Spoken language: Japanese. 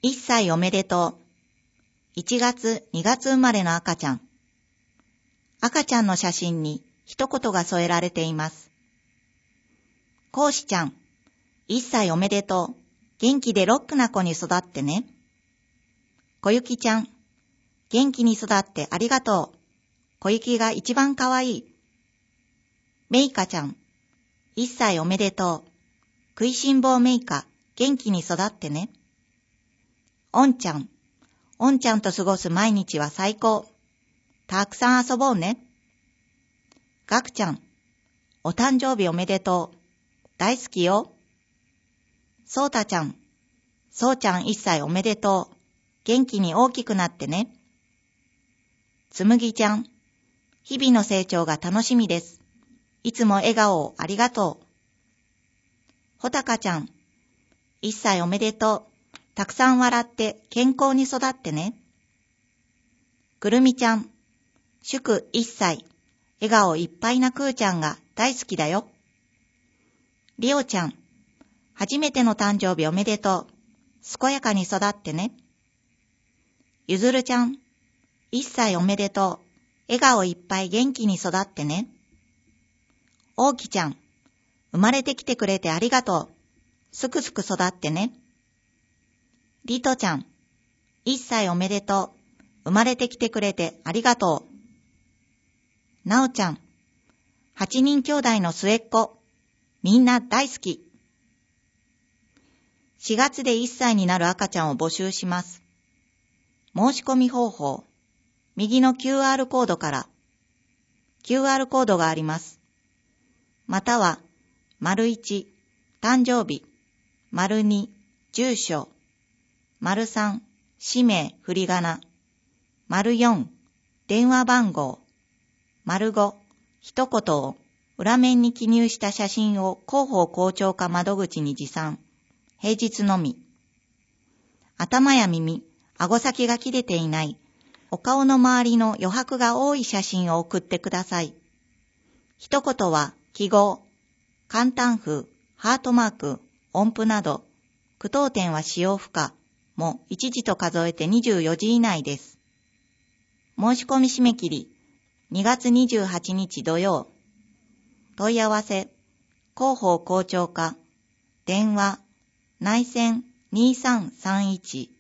1歳おめでとう。1月、2月生まれの赤ちゃん。赤ちゃんの写真に一言が添えられています。こうしちゃん、1歳おめでとう。元気でロックな子に育ってね。こゆきちゃん、元気に育ってありがとう。こゆきが一番かわいい。めいかちゃん、1歳おめでとう。食いしん坊めいか、元気に育ってね。おんちゃんと過ごす毎日は最高。たくさん遊ぼうね。がくちゃん、お誕生日おめでとう。大好きよ。そうたちゃん、そうちゃん1歳おめでとう。元気に大きくなってね。つむぎちゃん、日々の成長が楽しみです。いつも笑顔をありがとう。ほたかちゃん、1歳おめでとう。たくさん笑って健康に育ってね。くるみちゃん、祝1歳。笑顔いっぱいなくーちゃんが大好きだよ。りおちゃん、初めての誕生日おめでとう。健やかに育ってね。ゆずるちゃん、1歳おめでとう。笑顔いっぱい元気に育ってね。おうきちゃん、生まれてきてくれてありがとう。すくすく育ってね。りとちゃん、1歳おめでとう。生まれてきてくれてありがとう。なおちゃん、8人兄弟の末っ子。みんな大好き。4月で1歳になる赤ちゃんを募集します。申し込み方法。右の QR コードから。QR コードがあります。または、①、誕生日、②、住所、③、氏名、振り仮名、�4、電話番号、⑤、一言を裏面に記入した写真を広報校長課窓口に持参。平日のみ。頭や耳、顎先が切れていない、お顔の周りの余白が多い写真を送ってください。一言は記号、簡単風、ハートマーク、音符など、句読点は使用不可も1字と数えて24字以内です。申し込み締め切り、2月28日土曜。問い合わせ、広報校長課、電話、内線2331